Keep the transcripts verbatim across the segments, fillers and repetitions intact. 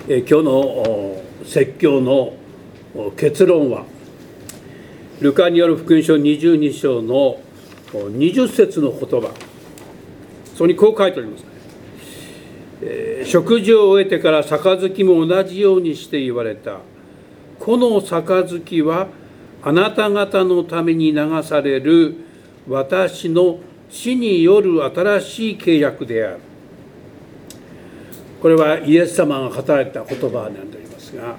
今日の説教の結論はルカによる福音書にじゅうに章のにじゅっ節の言葉、そこにこう書いております。えー、食事を終えてから杯も同じようにして言われた。この杯はあなた方のために流される私の死による新しい契約である。これはイエス様が語られた言葉なんでありますが、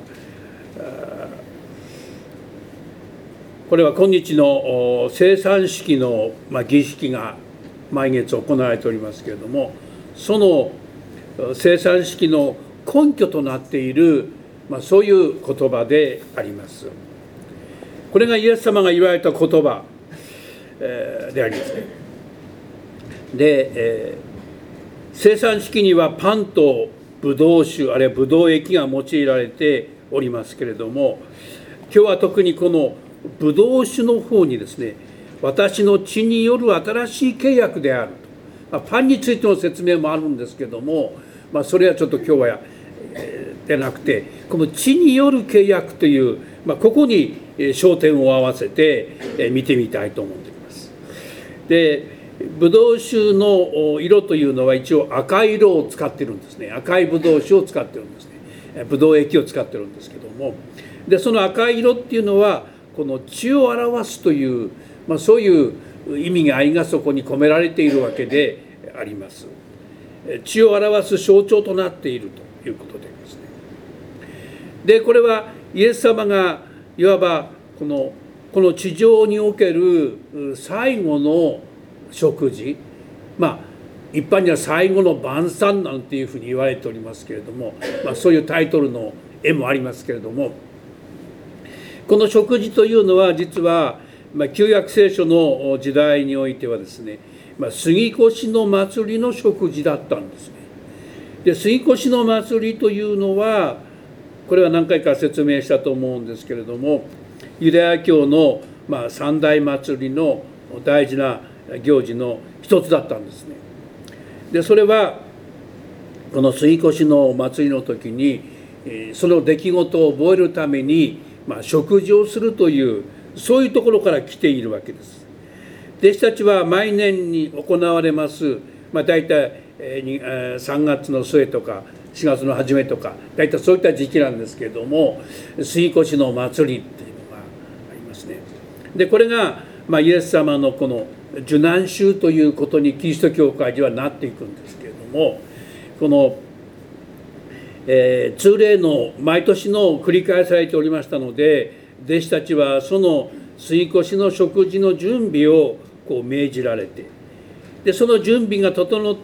これは今日の生産式の儀式が毎月行われておりますけれども、その生産式の根拠となっている、まあ、そういう言葉であります。これがイエス様が言われた言葉、えー、でありますね。で、えー生産式にはパンとブドウ酒、あるいはブドウ液が用いられておりますけれども、今日は特にこのブドウ酒の方にですね、私の血による新しい契約であると、まあ、パンについての説明もあるんですけども、まあ、それはちょっと今日はや、えー、でなくて、この血による契約という、まあ、ここに焦点を合わせて見てみたいと思っています。でブドウ酒の色というのは一応赤い色を使ってるんですね。赤いブドウ酒を使ってるんですね。ブドウ液を使ってるんですけども、でその赤い色っていうのはこの血を表すという、まあ、そういう意味が愛がそこに込められているわけであります。血を表す象徴となっているということでありますね。でこれはイエス様がいわばこのこの地上における最後の食事、まあ一般には最後の晩餐なんていうふうに言われておりますけれども、まあ、そういうタイトルの絵もありますけれども、この食事というのは実は、まあ、旧約聖書の時代においてはですね、まあ、杉越の祭りの食事だったんですね。で杉越の祭りというのはこれは何回か説明したと思うんですけれども、ユダヤ教の、まあ、三大祭りの大事な行事の一つだったんですね。でそれはこの杉越の祭りの時にその出来事を覚えるために、まあ、食事をするというそういうところから来ているわけです。弟子たちは毎年に行われます、まあ、大体さんがつの末とかしがつの初めとか大体そういった時期なんですけれども、杉越の祭りっていうのがありますね。でこれが、まあ、イエス様のこの受難週ということにキリスト教会ではなっていくんですけれども、この、えー、通例の毎年の繰り返されておりましたので、弟子たちはその杉越の食事の準備をこう命じられて、でその準備が整って、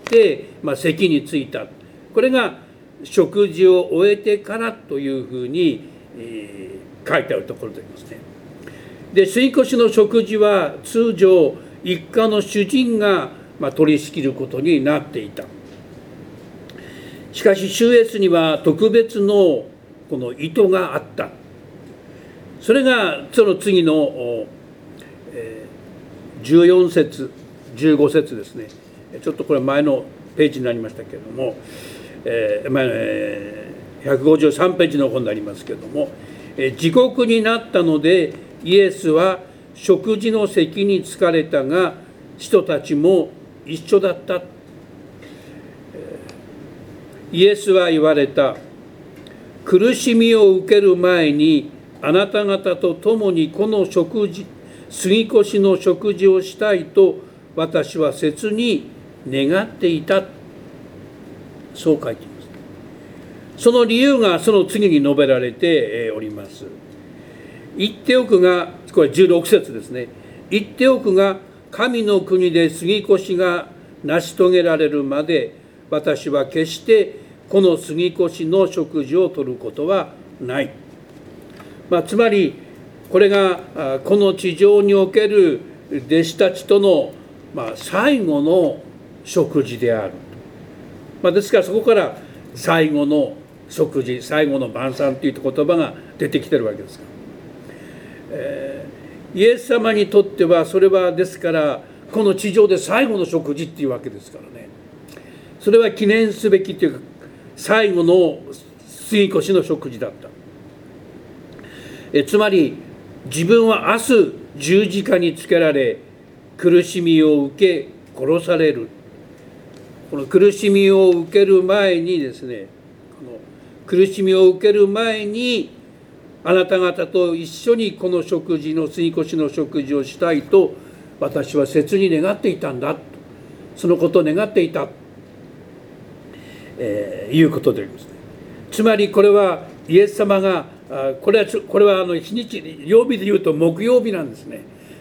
まあ、席に着いた。これが食事を終えてからというふうに、えー、書いてあるところでありますね。で杉越の食事は通常一家の主人が取り仕切ることになっていた。しかし主イエスには特別のこの意図があった。それがその次のじゅうよん節じゅうご節ですね。ちょっとこれ前のページになりましたけれども、えー、ひゃくごじゅうさんページの本になりますけれども、時刻になったのでイエスは食事の席に着かれたが人たちも一緒だった。イエスは言われた。苦しみを受ける前にあなた方と共にこの食事杉越の食事をしたいと私は切に願っていた。そう書いています。その理由がその次に述べられております。言っておくが、これじゅうろく節ですね。言っておくが、神の国で杉越が成し遂げられるまで、私は決してこの杉越の食事をとることはない。まあ、つまり、これがこの地上における弟子たちとの、まあ、最後の食事である。まあ、ですからそこから最後の食事、最後の晩餐という言葉が出てきてるわけですから。えー、イエス様にとってはそれはですからこの地上で最後の食事っていうわけですからね。それは記念すべきというか最後の杉越の食事だった。えつまり自分は明日十字架につけられ苦しみを受け殺される。この苦しみを受ける前にですね、この苦しみを受ける前にあなた方と一緒にこの食事の杉越の食事をしたいと私は切に願っていたんだと、そのことを願っていた、えー、いうことでありますね。つまりこれはイエス様がこれはこれはあの日にち曜日でいうと木曜日なんですね。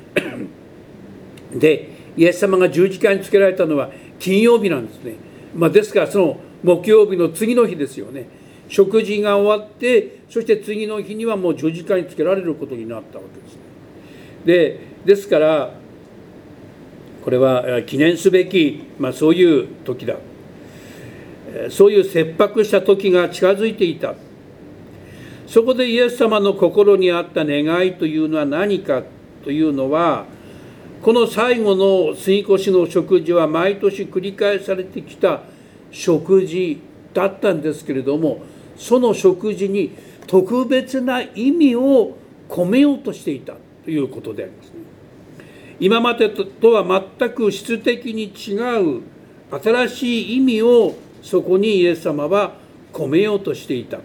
でイエス様が十字架につけられたのは金曜日なんですね。まあ、ですからその木曜日の次の日ですよね。食事が終わってそして次の日にはもう十字架につけられることになったわけですね。でですからこれは記念すべき、まあ、そういう時だ。そういう切迫した時が近づいていた。そこでイエス様の心にあった願いというのは何かというのは、この最後の杉越の食事は毎年繰り返されてきた食事だったんですけれども、その食事に特別な意味を込めようとしていたということでありますね。今までとは全く質的に違う新しい意味をそこにイエス様は込めようとしていた。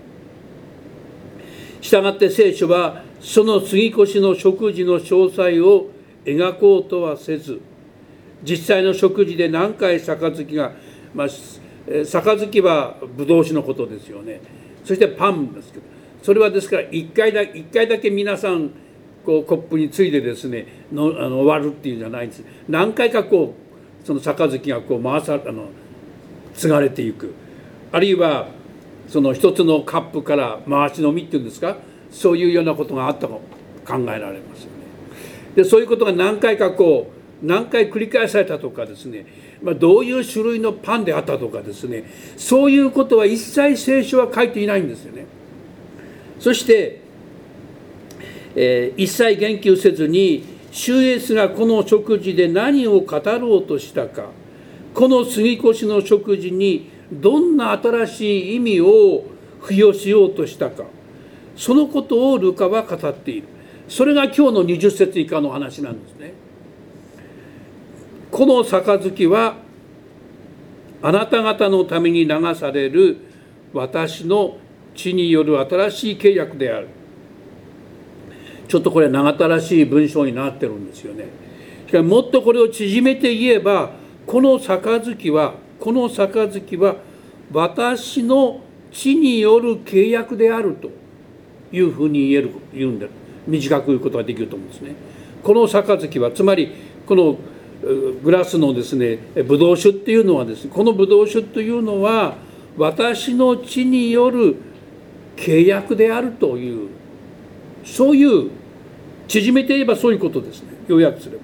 したがって聖書はその杉越の食事の詳細を描こうとはせず、実際の食事で何回杯が、まあ、杯はブドウ酒のことですよね。そしてパンですけど、それはですから一回だ一回だけ皆さんこうコップについでですねのあの割るっていうんじゃないんです。何回かこうその杯がこう回さあの継がれていく、あるいはその一つのカップから回し飲みっていうんですか、そういうようなことがあったと考えられますよね。でそういうことが何回かこう何回繰り返されたとかですね、まあ、どういう種類のパンであったとかですね、そういうことは一切聖書は書いていないんですよね。そして、えー、一切言及せずに主イエスがこの食事で何を語ろうとしたか、この杉越の食事にどんな新しい意味を付与しようとしたか、そのことをルカは語っている。それが今日のにじゅっ節以下の話なんですね。この杯はあなた方のために流される私の血による新しい契約である。ちょっとこれ長ったらしい文章になってるんですよね。しかしもっとこれを縮めて言えば、この杯はこの杯は私の血による契約であるというふうに言える言うんだ短く言うことができると思うんですね。この杯はつまりこのグラスのですねブドウ酒っていうのはですね、このブドウ酒というのは私の血による契約であるという、そういう縮めて言えばそういうことですね。要約すれば。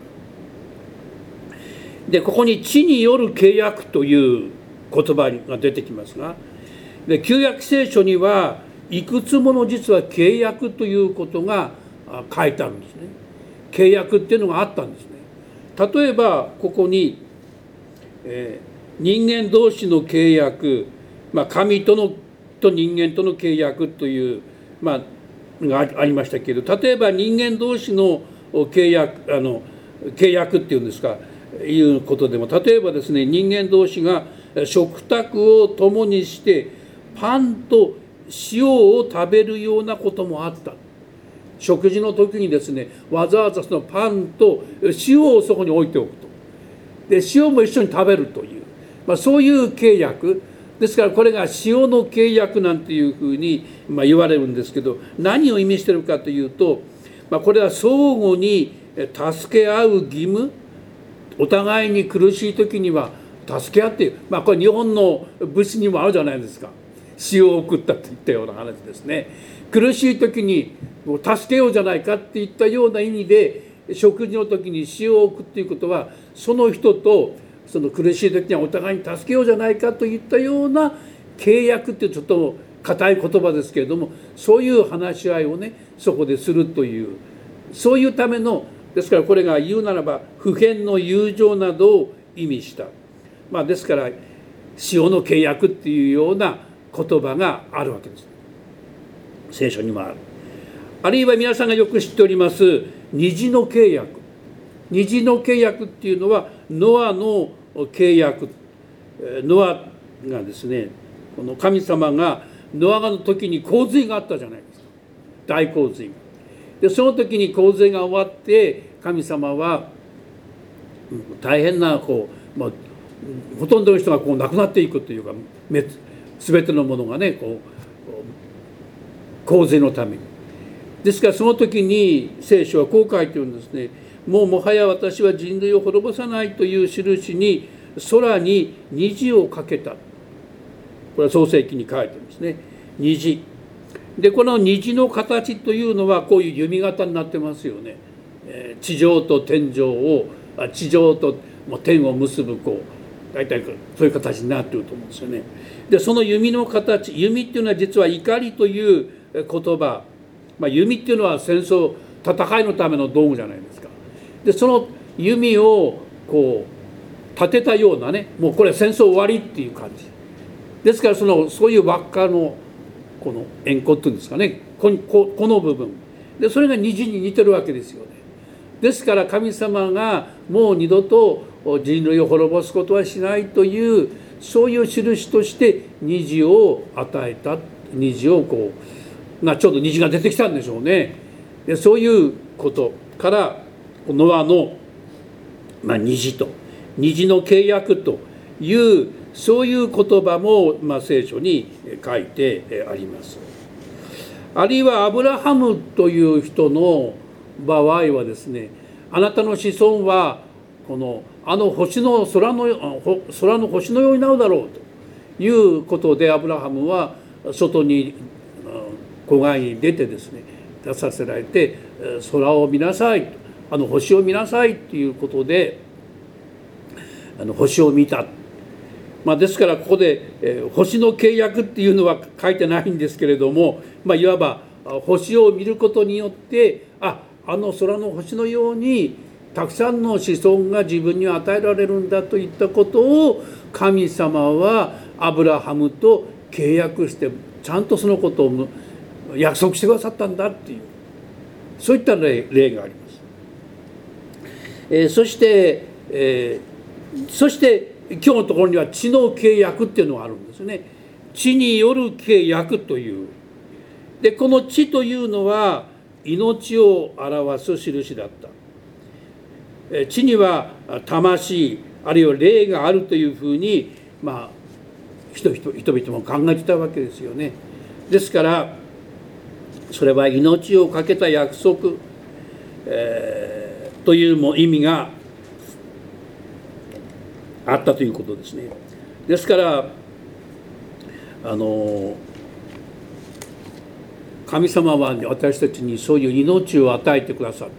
でここに血による契約という言葉が出てきますが、で旧約聖書にはいくつもの実は契約ということが書いてあるんですね。契約っていうのがあったんですね。例えばここに、えー、人間同士の契約、まあ、神とのと人間との契約という、まあ、がありましたけど、例えば人間同士の契約あの契約っていうんですかいうことでも、例えばですね、人間同士が食卓を共にしてパンと塩を食べるようなこともあった。食事の時にですね、わざわざそのパンと塩をそこに置いておくと。で塩も一緒に食べるという、まあ、そういう契約ですから、これが塩の契約なんていうふうに、まあ、言われるんですけど、何を意味しているかというと、まあ、これは相互に助け合う義務、お互いに苦しい時には助け合っている、まあ、これ日本の武士にもあるじゃないですか。塩を送ったといったような話ですね。苦しい時に助けようじゃないかっていったような意味で、食事の時に塩を置くっていうことは、その人とその苦しい時にはお互いに助けようじゃないかといったような契約っていうちょっと固い言葉ですけれども、そういう話し合いをねそこでするという、そういうための、ですからこれが言うならば不変の友情などを意味した、まあ、ですから塩の契約っていうような言葉があるわけです。 聖書にもある。あるいは皆さんがよく知っております虹の契約。虹の契約っていうのはノアの契約。ノアがですね、この神様がノアの時に洪水があったじゃないですか。大洪水で、その時に洪水が終わって神様は大変なこう、まあ、ほとんどの人がこう亡くなっていくというか、全てのものがねこう洪水のために。ですからその時に聖書はこう書いてるんですね。もうもはや私は人類を滅ぼさないという印に空に虹をかけた。これは創世記に書いてるんですね。虹で、この虹の形というのはこういう弓形になってますよね。地上と天上を地上と天を結ぶこう大体そういう形になっていると思うんですよね。でその弓の形、弓っていうのは実は怒りという言葉、まあ、弓っていうのは戦争戦いのための道具じゃないですか。でその弓をこう立てたようなね、もうこれ戦争終わりっていう感じですから、そのそういう輪っかのこの円弧っていうんですかね、こここの部分でそれが虹に似てるわけですよね。ですから神様がもう二度と人類を滅ぼすことはしないというそういう印として虹を与えた。虹をこう、まあ、ちょうど虹が出てきたんでしょうね。でそういうことからノアの、まあ、虹と虹の契約というそういう言葉も、まあ、聖書に書いてあります。あるいはアブラハムという人の場合はですね、あなたの子孫はこのあの星の空の空の星のようになるだろうということで、アブラハムは外に郊外に出てですね、出させられて空を見なさい、あの星を見なさいということであの星を見た。まあ、ですからここで、えー、星の契約っていうのは書いてないんですけれども、まあ、いわば星を見ることによってああの空の星のようにたくさんの子孫が自分に与えられるんだといったことを神様はアブラハムと契約してちゃんとそのことを約束してくださったんだっていう、そういった例、例があります。えー、そして、えー、そして今日のところには地の契約っていうのがあるんですね。地による契約という。でこの地というのは命を表す印だった。地には魂あるいは霊があるというふうに、まあ、人々も考えてたわけですよね。ですからそれは命を懸けた約束、えー、というも意味があったということですね。ですからあの神様は私たちにそういう命を与えてくださった。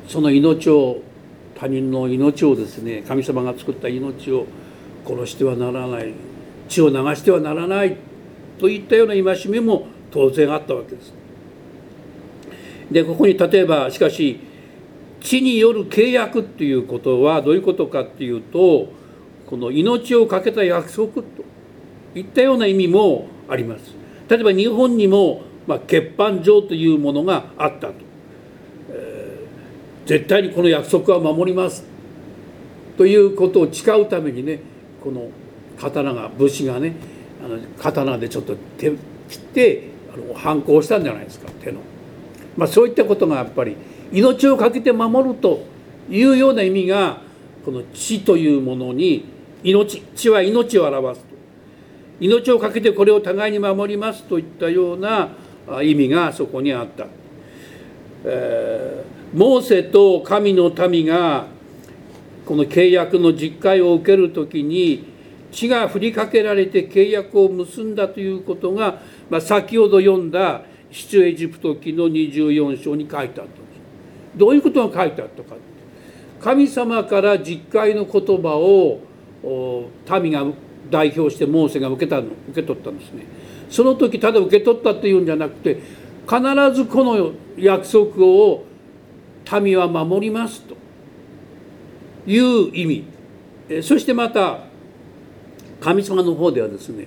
その命を、他人の命をですね、神様が作った命を殺してはならない、血を流してはならないといったような戒めも当然あったわけです。でここに例えばしかし地による契約っていうことはどういうことかっていうと、この命を懸けた約束といったような意味もあります。例えば日本にも、まあ、欠板状というものがあったと、えー、絶対にこの約束は守りますということを誓うためにね、この刀が武士がねあの刀でちょっと手切ってあの反抗したんじゃないですか、手の、まあ、そういったことがやっぱり命を懸けて守るというような意味がこの地というものに、命、地は命を表すと、命を懸けてこれを互いに守りますといったような意味がそこにあった。えー、モーセと神の民がこの契約の実戒を受けるときに地が振りかけられて契約を結んだということが、まあ、先ほど読んだ出エジプト記のにじゅうよん章に書いてあったんです。どういうことが書いてあったか。神様から実戒の言葉を民が代表してモーセが受けたの受け取ったんですね。その時ただ受け取ったっていうんじゃなくて、必ずこの約束を民は守りますという意味。そしてまた神様の方ではですね、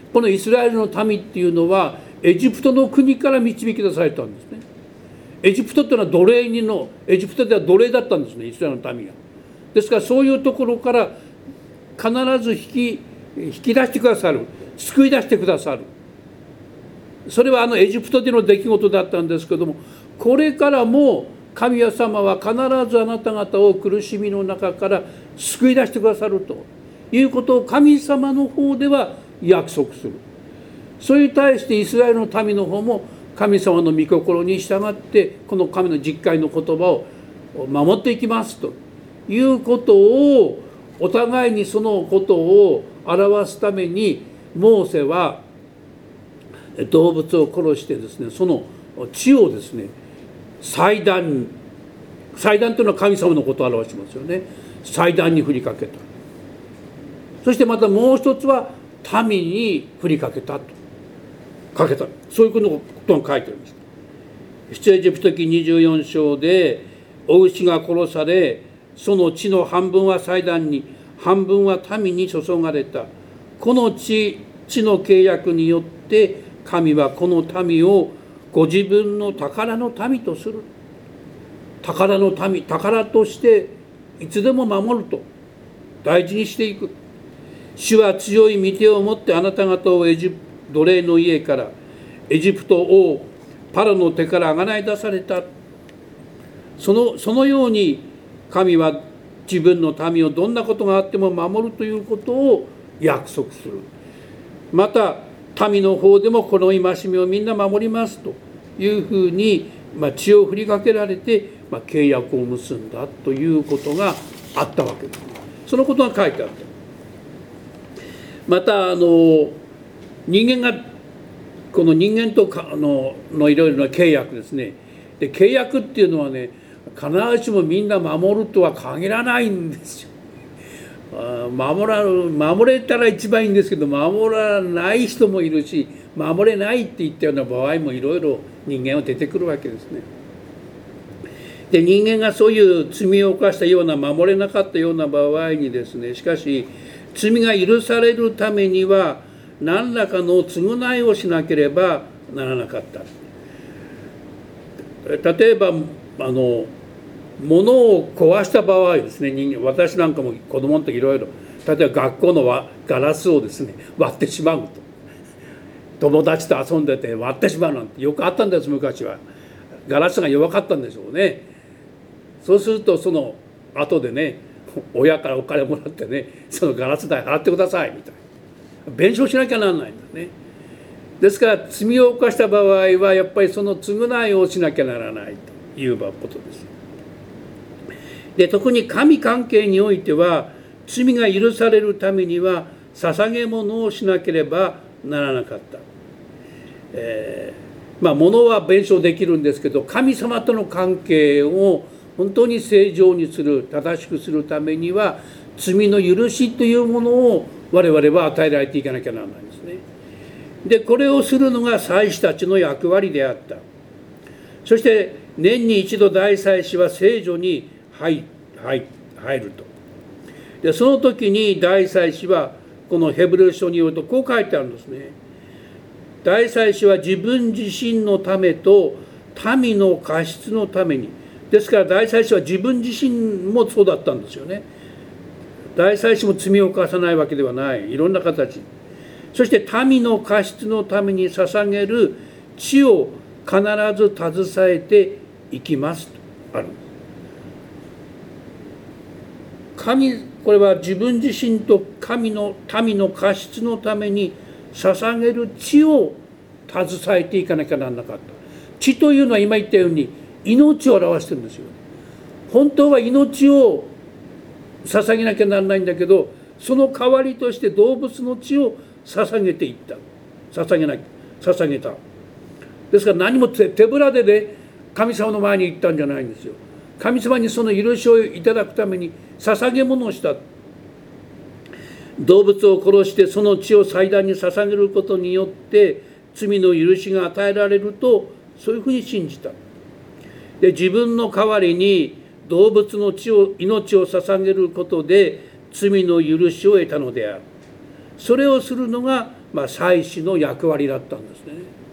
このイスラエルの民っていうのはエジプトの国から導き出されたんですね。エジプトっていうのは奴隷人の、エジプトでは奴隷だったんですね、イスラエルの民が。ですからそういうところから必ず引き引き出してくださる、救い出してくださる。それはあのエジプトでの出来事だったんですけども、これからも神様は必ずあなた方を苦しみの中から救い出してくださるということを神様の方では約束する。それに対してイスラエルの民の方も神様の御心に従ってこの神の実戒の言葉を守っていきますということを、お互いにそのことを表すためにモーセは動物を殺してですね、その血をですね祭壇に、祭壇というのは神様のことを表しますよね。祭壇に振りかけた。そしてまたもう一つは民に振りかけたとかけた、そういうことが書いてあります。出エジプト記にじゅうよん章で、お牛が殺され、その血の半分は祭壇に、半分は民に注がれた。この血、血の契約によって神はこの民をご自分の宝の民とする。宝の民、宝としていつでも守ると、大事にしていく。主は強い御手を持ってあなた方をエジプト奴隷の家から、エジプト王パロの手からあがない出された。その、そのように神は自分の民をどんなことがあっても守るということを約束する。また民の方でもこの戒めをみんな守りますというふうに、まあ、血を振りかけられて、まあ、契約を結んだということがあったわけです。そのことが書いてあった。またあの人間がこの人間とかののいろいろな契約ですね。で契約っていうのはね、必ずしもみんな守るとは限らないんですよ。守ら守れたら一番いいんですけど、守らない人もいるし、守れないっていったような場合もいろいろ人間は出てくるわけですね。で人間がそういう罪を犯したような、守れなかったような場合にですね、しかし罪が許されるためには何らかの償いをしなければならなかった。例えばあの物を壊した場合ですね、人間、私なんかも子供の時いろいろ、例えば学校のガラスをですね割ってしまうと、友達と遊んでて割ってしまうなんてよくあったんです。昔はガラスが弱かったんでしょうね。そうするとその後でね、親からお金もらってね、そのガラス代払ってくださいみたいな、弁償しなきゃならないんだね。ですから罪を犯した場合はやっぱりその償いをしなきゃならないということです。で特に神関係においては、罪が許されるためには捧げ物をしなければならなかった。えー、まあ物は弁償できるんですけど、神様との関係を本当に正常にする、正しくするためには罪の許しというものを我々は与えられていかなきゃならないんですね。でこれをするのが祭司たちの役割であった。そして年に一度大祭司は聖所に入入入ると。でその時に大祭司はこのヘブル書によるとこう書いてあるんですね。大祭司は自分自身のためと民の過失のために、ですから大祭司は自分自身もそうだったんですよね。大祭司も罪を犯さないわけではない、いろんな形。そして民の過失のために捧げる血を必ず携えていきますとある。神、これは自分自身と神の民の過失のために捧げる血を携えていかなきゃならなかった。血というのは今言ったように命を表してるんですよ。本当は命を捧げなきゃならないんだけど、その代わりとして動物の血を捧げていった。捧げない、捧げた。ですから何も手ぶらでね、神様の前に行ったんじゃないんですよ。神様にその許しをいただくために捧げ物をした。動物を殺してその血を祭壇に捧げることによって罪の許しが与えられると、そういうふうに信じた。で自分の代わりに動物の血を命を捧げることで罪の許しを得たのである。それをするのがまあ、祭司の役割だったんですね。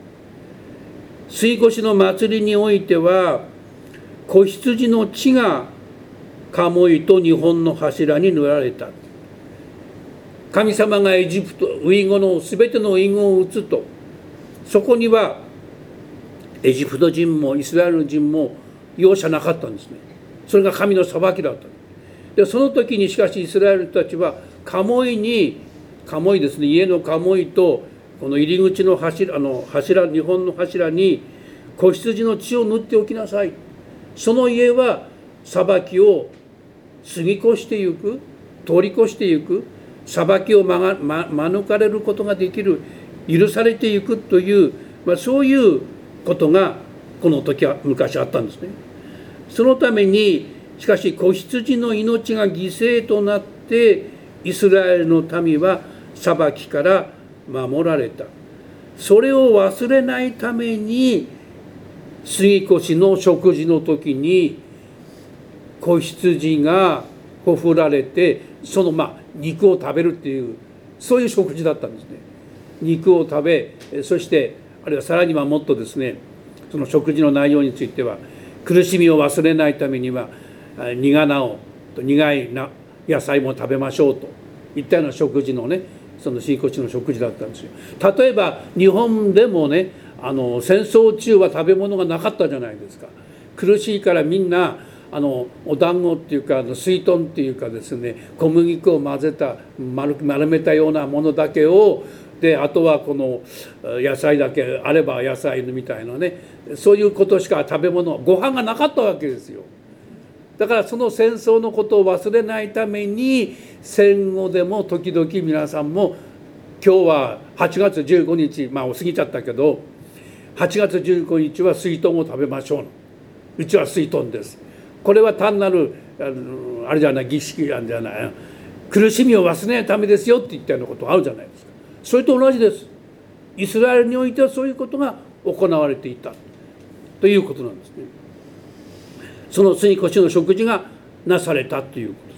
杉越の祭りにおいては子羊の血が鴨居と日本の柱に塗られた。神様がエジプト遺語のすべての遺言を打つと、そこにはエジプト人もイスラエル人も容赦なかったんですね。それが神の裁きだった。でその時にしかしイスラエルたちは鴨居に鴨居ですね、家の鴨居とこの入り口の柱、あの柱、日本の柱に子羊の血を塗っておきなさい。その家は裁きを過ぎ越してゆく、通り越してゆく、裁きを免れることができる、許されていくという、まあ、そういうことがこの時は昔あったんですね。そのためにしかし子羊の命が犠牲となってイスラエルの民は裁きから守られた。それを忘れないために杉越の食事の時に子羊がほふられて、そのまあ肉を食べるっていう、そういう食事だったんですね。肉を食べ、そしてあるいはさらにはもっとですね、その食事の内容については苦しみを忘れないためには苦菜を苦い野菜も食べましょうといったような食事のね、その杉越の食事だったんですよ。例えば日本でもね、あの戦争中は食べ物がなかったじゃないですか。苦しいからみんなあのお団子っていうか水豚っていうかですね、小麦粉を混ぜた 丸, 丸めたようなものだけをで、あとはこの野菜だけあれば野菜みたいなね、そういうことしか食べ物ご飯がなかったわけですよ。だからその戦争のことを忘れないために戦後でも時々皆さんも今日ははちがつじゅうごにち、まあ過ぎちゃったけどはちがつじゅうごにちは水豚を食べましょう。うちは水豚です。これは単なるあれじゃない、儀式なんじゃない、苦しみを忘れないためですよって言ったようなことあるじゃないですか。それと同じです。イスラエルにおいてはそういうことが行われていたということなんですね。その杉越の食事がなされたということです。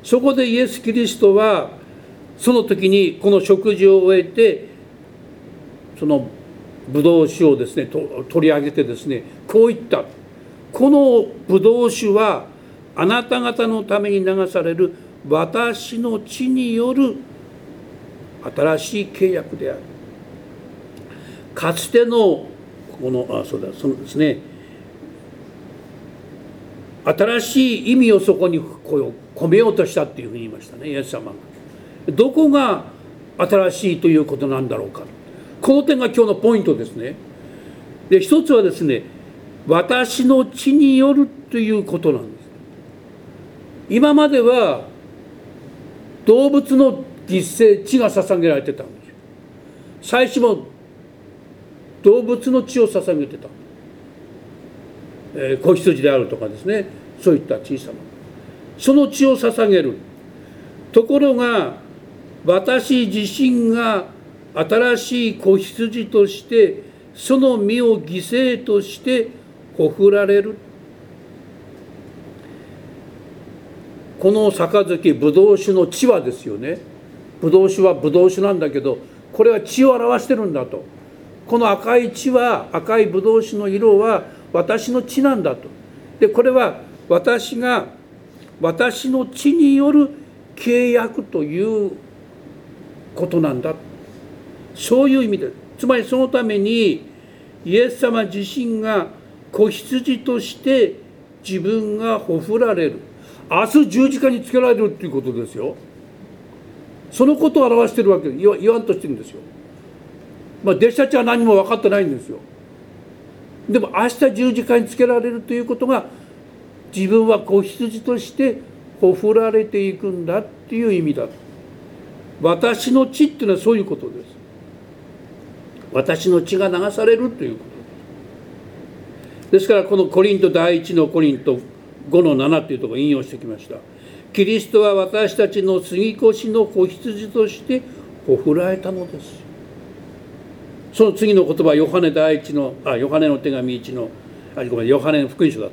そこでイエス・キリストはその時にこの食事を終えて、そのブドウ酒をですね取り上げてですね、こう言った。このブドウ酒はあなた方のために流される私の血による新しい契約である。かつてのこのあそうだそのですね、新しい意味をそこに込めようとしたっていうふうに言いましたね、イエス様が。どこが新しいということなんだろうか。この点が今日のポイントですね。で、一つはですね、私の血によるということなんです。今までは動物の犠牲、血が捧げられてたんですよ。祭司も動物の血を捧げてた。えー、子羊であるとかですね、そういった小さなその血を捧げる。ところが私自身が新しい子羊としてその身を犠牲としてほふられる。この杯、ブドウ酒の血はですよね。ブドウ酒はブドウ酒なんだけど、これは血を表してるんだと。この赤い血は、赤いブドウ酒の色は私の血なんだと。で、これは私が私の血による契約ということなんだ。そういう意味です。つまりそのためにイエス様自身が子羊として自分がほふられる。明日十字架につけられるということですよ。そのことを表しているわけで、言わんとしてるんですよ。まあ弟子たちは何も分かってないんですよ。でも明日十字架につけられるということが、自分は子羊としてほふられていくんだっていう意味だ。私の血っていうのはそういうことです。私の血が流されるということです。ですからこのコリント第一のコリントごのななというところを引用してきました。キリストは私たちの杉越の子羊としてほふられたのです。その次の言葉はヨハネ第一のあヨハネの手紙いちのあごめんヨハネの福音書だった。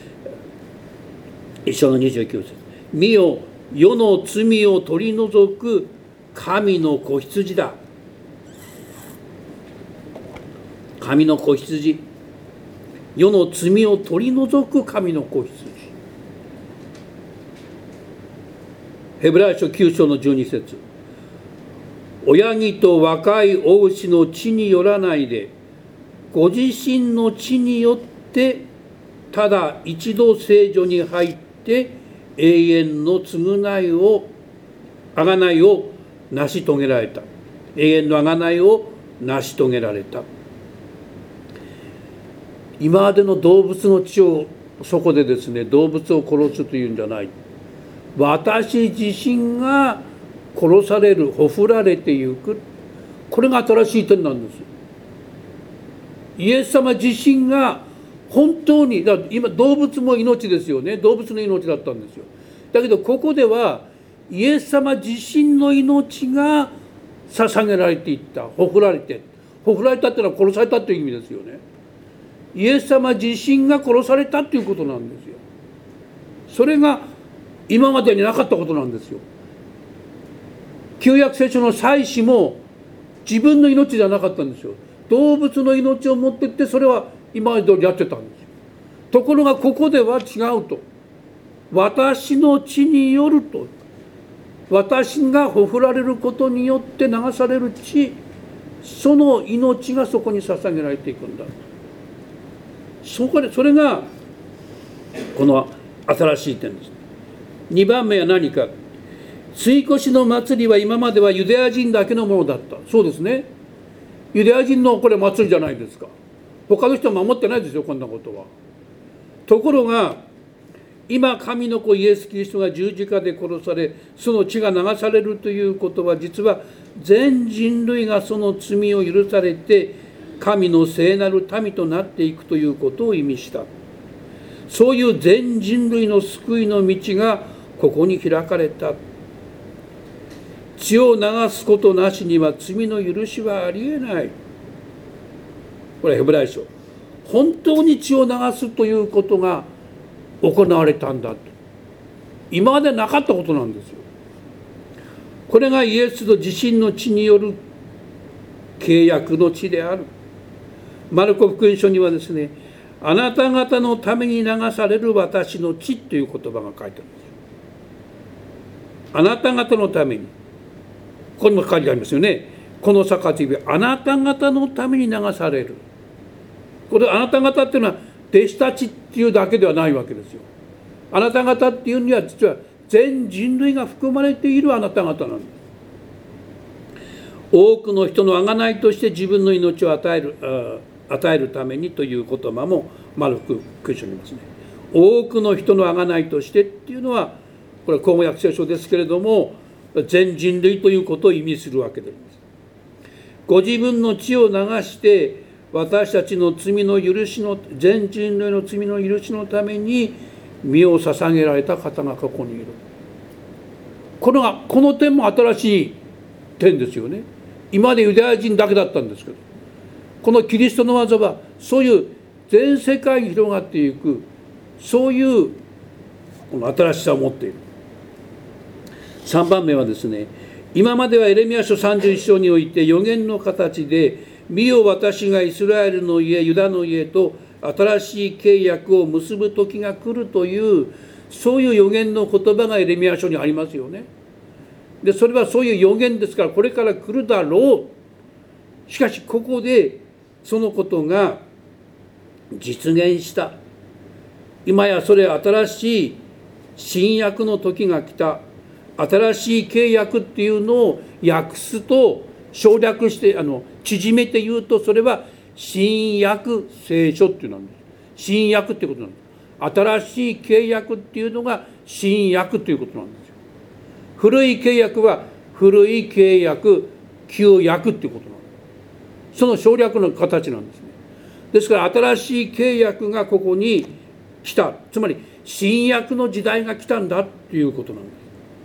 一章のにじゅうきゅう節。見よ、世の罪を取り除く神の子羊だ。 神の子羊、世の罪を取り除く神の子羊。ヘブライ書きゅう章のじゅうに節、親木と若いお牛の血によらないで、ご自身の血によってただ一度聖所に入って永遠の償いを贖いを成し遂げられた。永遠の贖いを成し遂げられた。今までの動物の血をそこでですね、動物を殺すというんじゃない。私自身が殺される、ほふられてゆく。これが新しい点なんです。イエス様自身が本当に、だから今動物も命ですよね。動物の命だったんですよ。だけどここではイエス様自身の命が捧げられていった。ほふられて。ほふられたっていうのは殺されたという意味ですよね。イエス様自身が殺されたということなんですよ。それが今までになかったことなんですよ。旧約聖書の祭司も自分の命じゃなかったんですよ。動物の命を持っていってそれは今まで通りやってたんですよ。ところがここでは違うと。私の血によると。私がほふられることによって流される血、その命がそこに捧げられていくんだ。そこでそれがこの新しい点です。にばんめは何か。追越の祭りは今まではユダヤ人だけのものだった。そうですね。ユダヤ人のこれ祭りじゃないですか。他の人は守ってないですよ、こんなことは。ところが今神の子イエス・キリストが十字架で殺され、その血が流されるということは、実は全人類がその罪を許されて神の聖なる民となっていくということを意味した。そういう全人類の救いの道がここに開かれた。血を流すことなしには罪の許しはありえない。これヘブライ書。本当に血を流すということが行われたんだと。今までなかったことなんですよ。これがイエスの自身の血による契約の血である。マルコ福音書にはですね、あなた方のために流される私の血という言葉が書いてあるんですよ。あなた方のために。ここにも書いてありますよね。この杯はあなた方のために流される。これあなた方っていうのは弟子たちっていうだけではないわけですよ。あなた方っていうには実は全人類が含まれているあなた方なんです。多くの人の贖いとして自分の命を与える、与えるためにという言葉もマルコ福音書にいますね。多くの人の贖いとしてっていうのは、これは口語訳聖書ですけれども、全人類ということを意味するわけであります。ご自分の血を流して私たちの罪の許しの、全人類の罪の許しのために身を捧げられた方がここにいる。これがこの点も新しい点ですよね。今までユダヤ人だけだったんですけど、このキリストの技はそういう全世界に広がっていく、そういうこの新しさを持っている。さんばんめはですね、今まではエレミヤ書さんじゅういっ章において予言の形で、見よ私がイスラエルの家、ユダの家と新しい契約を結ぶ時が来るという、そういう予言の言葉がエレミヤ書にありますよね。でそれはそういう予言ですから、これから来るだろう。しかしここでそのことが実現した。今やそれ新しい新約の時が来た。新しい契約っていうのを訳すと、省略してあの縮めて言うと、それは新約聖書っていうのなんです。新約っていうことなんです。新しい契約っていうのが新約ということなんですよ。古い契約は古い契約、旧約っていうことなんです。その省略の形なんですね。ですから新しい契約がここに来た。つまり新約の時代が来たんだっていうことなんです。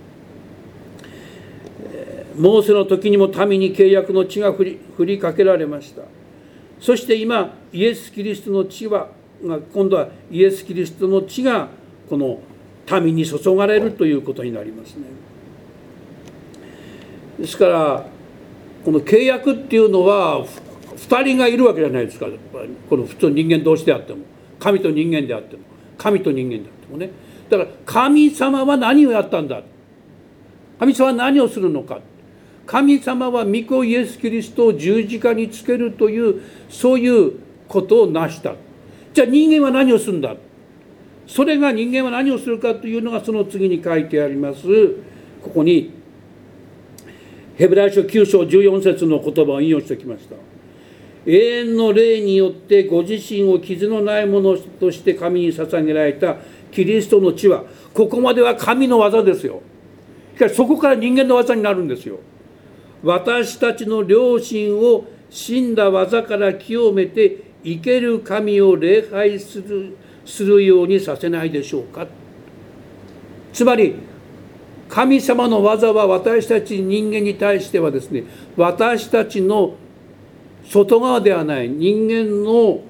モーセの時にも民に契約の血が振り、振りかけられました。そして今イエス・キリストの血は、今度はイエス・キリストの血がこの民に注がれるということになりますね。ですからこの契約っていうのはふたりがいるわけじゃないですか。この普通人間同士であっても、神と人間であっても、神と人間であってもね。だから神様は何をやったんだ、神様は何をするのか、神様は御子イエス・キリストを十字架につけるという、そういうことを成した。じゃあ人間は何をするんだ、それが人間は何をするかというのがその次に書いてあります。ここにヘブライ書きゅう章じゅうよん節の言葉を引用しておきました。永遠の霊によってご自身を傷のないものとして神に捧げられたキリストの血は、ここまでは神の技ですよ。しかしそこから人間の技になるんですよ。私たちの良心を死んだ技から清めて生ける神を礼拝する、するようにさせないでしょうか。つまり神様の技は私たち人間に対してはですね、私たちの外側ではない人間の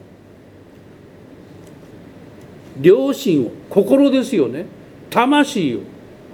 良心を、心ですよね、魂を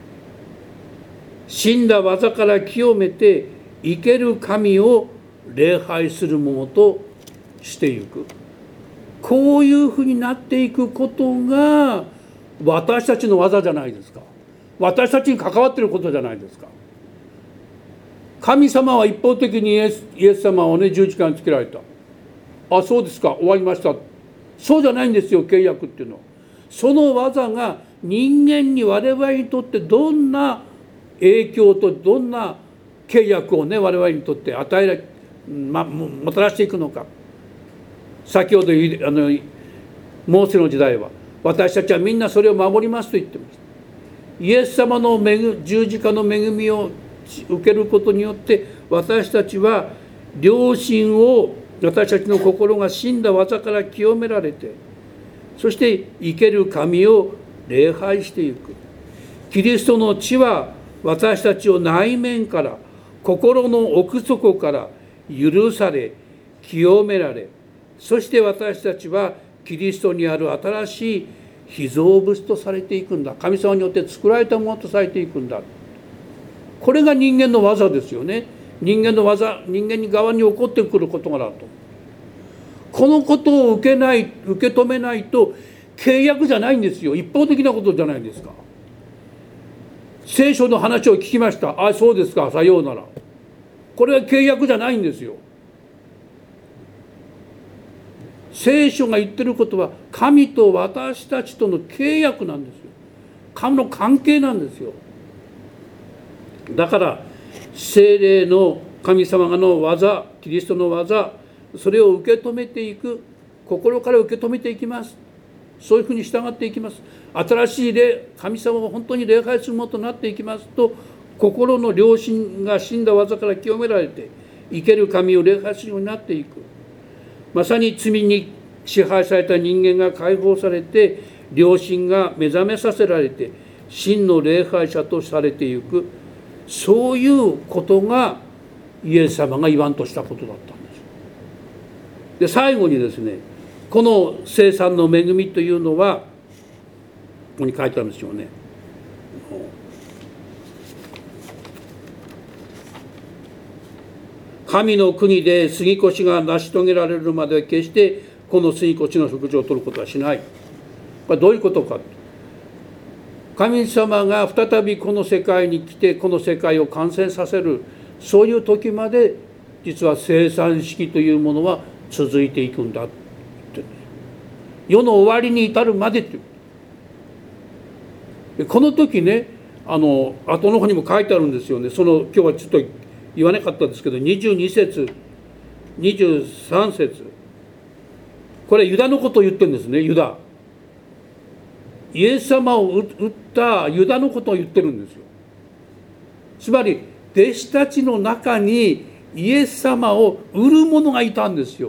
死んだ技から清めて生ける神を礼拝するものとしていく。こういうふうになっていくことが私たちの技じゃないですか。私たちに関わっていることじゃないですか。神様は一方的にイエス、イエス様をね十字架につけられた。あ、そうですか、終わりました。そうじゃないんですよ、契約っていうのは。その技が人間に、我々にとってどんな影響とどんな契約をね我々にとって与えられ、ま、もたらしていくのか。先ほどあのモーセの時代は私たちはみんなそれを守りますと言ってました。イエス様の恵十字架の恵みを受けることによって私たちは良心を、私たちの心が死んだ技から清められて、そして生ける神を礼拝していく。キリストの血は私たちを内面から、心の奥底から許され清められ、そして私たちはキリストにある新しい被造物とされていくんだ。神様によって作られたものとされていくんだ。これが人間の技ですよね。人間の技、人間に側に起こってくることがあると。このことを受けない、受け止めないと契約じゃないんですよ。一方的なことじゃないですか。聖書の話を聞きました。あ、そうですか、さようなら。これは契約じゃないんですよ。聖書が言ってることは神と私たちとの契約なんですよ。神の関係なんですよ。だから聖霊の神様の技、キリストの技、それを受け止めていく、心から受け止めていきます。そういうふうに従っていきます。新しい霊、神様を本当に礼拝するものとなっていきますと、心の良心が死んだ技から清められて生ける神を礼拝するようになっていく。まさに罪に支配された人間が解放されて、良心が目覚めさせられて真の礼拝者とされていく、そういうことがイエス様が言わんとしたことだったんです。で最後にですね、この聖餐の恵みというのはここに書いてあるんですよね。神の国で杉越が成し遂げられるまでは決してこの杉越の食事を取ることはしない。これどういうことか。神様が再びこの世界に来てこの世界を完成させる、そういう時まで実は生産式というものは続いていくんだって言ってるんです。世の終わりに至るまでっていう。この時ね、あの後の方にも書いてあるんですよね。その今日はちょっと言わなかったんですけど、にじゅうに節にじゅうさん節、これユダのことを言ってるんですね。ユダ、イエス様を撃ったユダのことを言ってるんですよ。つまり弟子たちの中にイエス様を売る者がいたんですよ。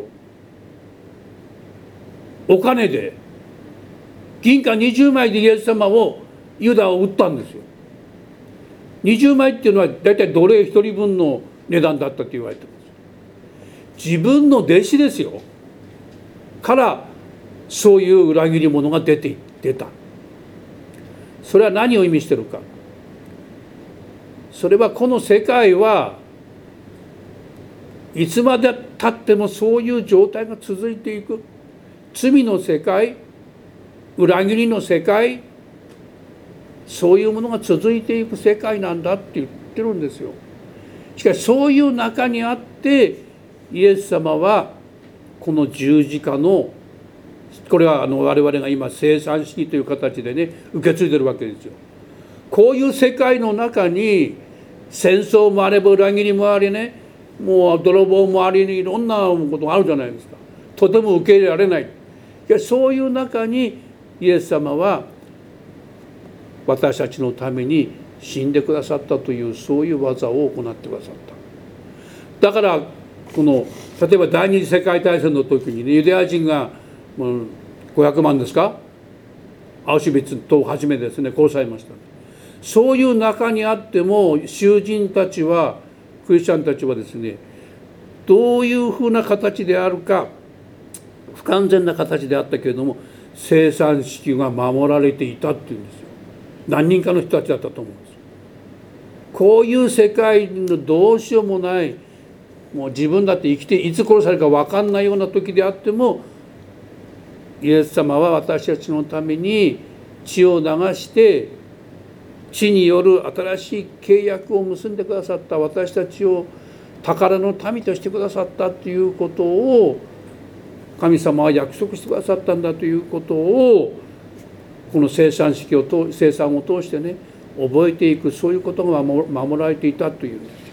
お金で銀貨にじゅうまいでイエス様をユダを売ったんですよ。にじゅうまいっていうのはだいたい奴隷一人分の値段だったと言われてます。自分の弟子ですよからそういう裏切り者が出て出た。それは何を意味しているか。それはこの世界はいつまでたってもそういう状態が続いていく。罪の世界、裏切りの世界、そういうものが続いていく世界なんだって言ってるんですよ。しかしそういう中にあってイエス様はこの十字架の、これはあの我々が今生産式という形でね受け継いでるわけですよ。こういう世界の中に戦争もあれば裏切りもありね、もう泥棒もありにいろんなことがあるじゃないですか。とても受け入れられない。いや、そういう中にイエス様は私たちのために死んでくださったという、そういう技を行ってくださった。だからこの例えば第二次世界大戦の時にね、ユダヤ人がもうごひゃくまんですか、アウシュビッツとはじめですね殺されました。そういう中にあっても囚人たちは、クリスチャンたちはですね、どういうふうな形であるか、不完全な形であったけれども生産式が守られていたっていうんですよ。何人かの人たちだったと思うんです。こういう世界のどうしようもない、もう自分だって生きていつ殺されるか分かんないような時であっても、イエス様は私たちのために血を流して血による新しい契約を結んでくださった。私たちを宝の民としてくださったということを神様は約束してくださったんだということを、この生産式を通生産を通してね覚えていく、そういうことが守られていたというんですよ。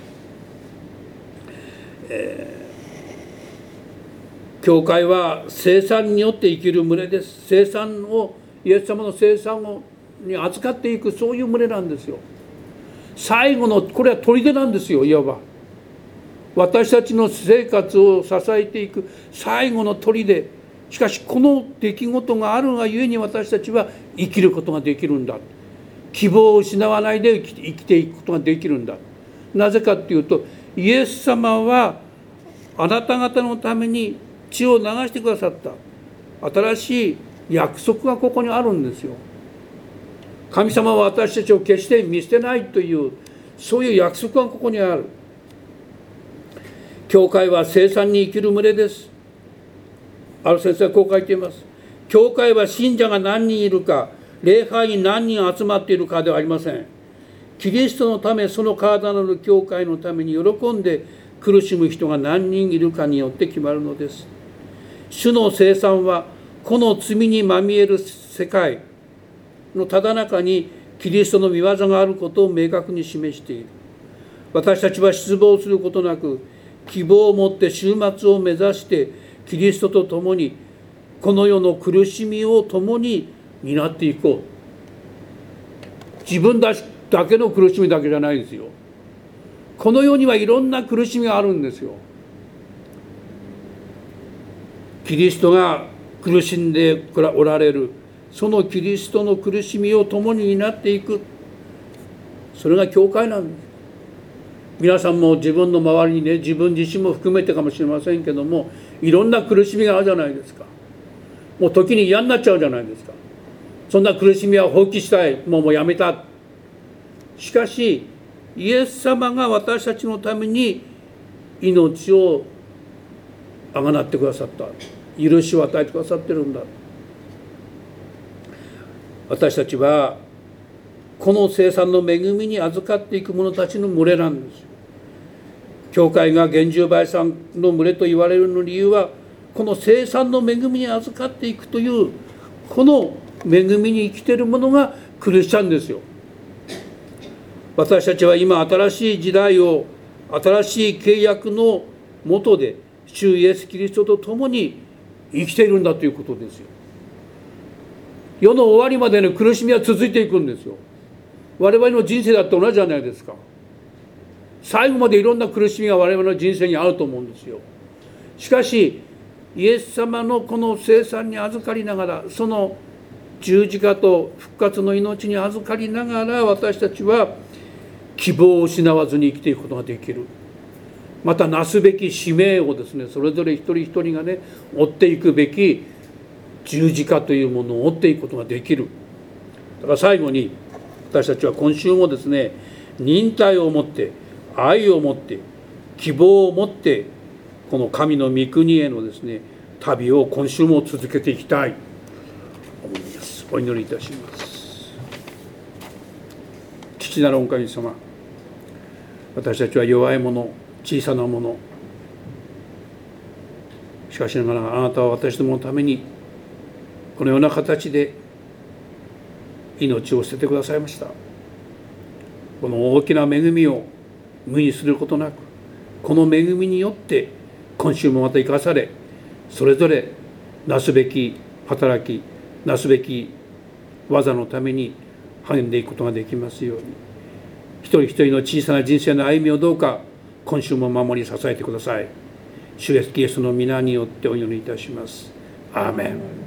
えー、教会は生産によって生きる群れです。生産を、イエス様の生産をに預かっていく、そういう群れなんですよ。最後の、これは砦なんですよ。いわば私たちの生活を支えていく最後の砦。しかしこの出来事があるがゆえに私たちは生きることができるんだ。希望を失わないで生きていくことができるんだ。なぜかっていうと、イエス様はあなた方のために血を流してくださった。新しい約束がここにあるんですよ。神様は私たちを決して見捨てないという、そういう約束がここにある。教会は生産に生きる群れです。ある先生はこう書いています。教会は信者が何人いるか、礼拝に何人集まっているかではありません。キリストのため、その体なる教会のために喜んで苦しむ人が何人いるかによって決まるのです。主の生産はこの罪にまみえる世界のただ中にキリストの御業があることを明確に示している。私たちは失望することなく、希望を持って終末を目指してキリストと共にこの世の苦しみを共に担っていこう。自分だけの苦しみだけじゃないですよ。この世にはいろんな苦しみがあるんですよ。キリストが苦しんでおられる、そのキリストの苦しみを共に担っていく、それが教会なんです。皆さんも自分の周りにね、自分自身も含めてかもしれませんけども、いろんな苦しみがあるじゃないですか。もう時に嫌になっちゃうじゃないですか。そんな苦しみは放棄したい、もうもうやめた。しかしイエス様が私たちのために命をあがなってくださった、許しを与えてくださってるんだ。私たちはこの生産の恵みに預かっていく者たちの群れなんです。教会が厳重売産の群れと言われるの理由は、この生産の恵みに預かっていくというこの恵みに生きている者がクリスチャンですよ。私たちは今新しい時代を、新しい契約の下で主イエスキリストと共に生きているんだということですよ。世の終わりまでの苦しみは続いていくんですよ。我々の人生だって同じじゃないですか。最後までいろんな苦しみが我々の人生にあると思うんですよ。しかしイエス様のこの生産に預かりながら、その十字架と復活の命に預かりながら、私たちは希望を失わずに生きていくことができる。またなすべき使命をですね、それぞれ一人一人がね追っていくべき十字架というものを追っていくことができる。だから最後に私たちは今週もですね、忍耐を持って、愛を持って、希望を持ってこの神の御国へのですね旅を今週も続けていきたいと思います。お祈りいたします。父なる御神様、私たちは弱いもの、小さなもの、しかしながらあなたは私どものためにこのような形で命を捨ててくださいました。この大きな恵みを無にすることなく、この恵みによって今週もまた生かされ、それぞれなすべき働き、なすべき技のために励んでいくことができますように、一人一人の小さな人生の歩みをどうか今週も守り支えてください。主イエスキリストの皆によってお祈りいたします。アーメン。